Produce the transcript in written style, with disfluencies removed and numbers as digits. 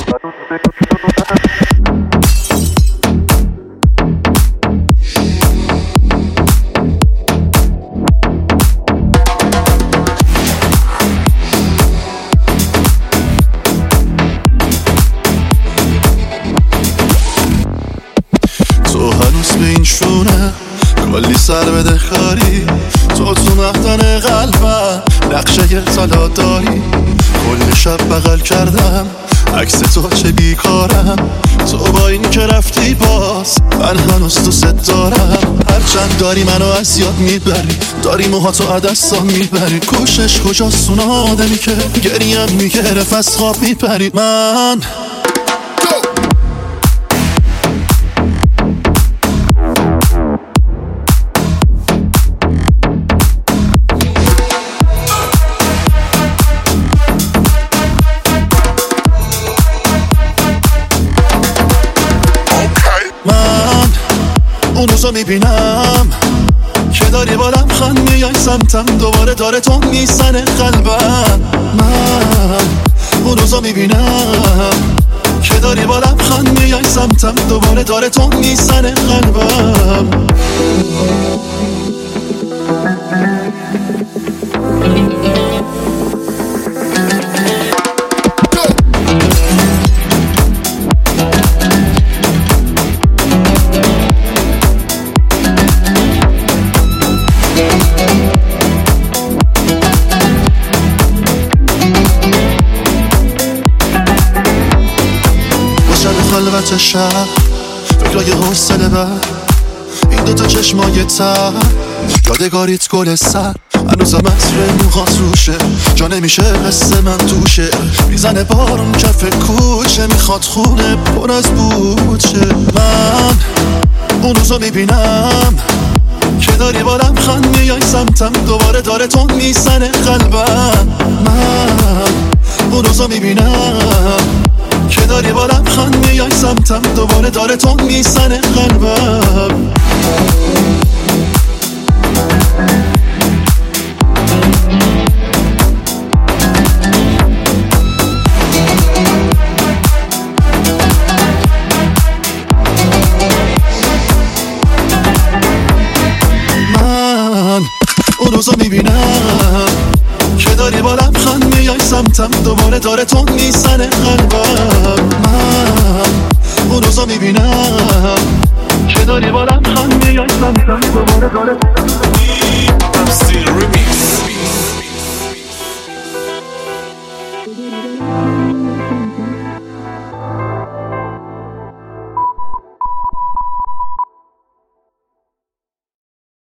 تو هنوز به این شونه کلی سر بده خاری، تو مختن قلبم نقشه طلا داری. کل شب بغل کردم عکس تو چه بیکارم، تو با این که رفتی باز من هنوز دوست دارم. هرچند داری منو از یاد میبری، داری موهاتو عدستا میبری، کوشش کجاست اون آدمی که گریم میگرف از خواب میپری. من اون روزو میبینم که داری بالم خان میای سمتم، دوباره داره تو میزنه قلبم. من اون روزو میبینم که داری بالم خان میای سمتم، دوباره داره تو میزنه قلبم. خلوت شب فکرای حوصله بر این دوتا چشمای تر، یادگاریت گل سر هنوزم عطر موهات روشه، جا نمیشه حس من توشه، میزنه بارون کف کوچه، میخواد خونه پر از بوچه. من اون روزو میبینم که داری بالم خان میای سمتم، دوباره داره تو میزنه قلبم. من اون روزو میبینم که داری بالم خان میای سمتم، دوباره داره تو میزنه قلبم. من اون روزو میبینم که داری بالم خان میای سمتم، دوباره داره تو میزنه قلبم. من اون روزو میبینم که داری بالم خان میای سمتم، دوباره داره تو میزنه قلبم.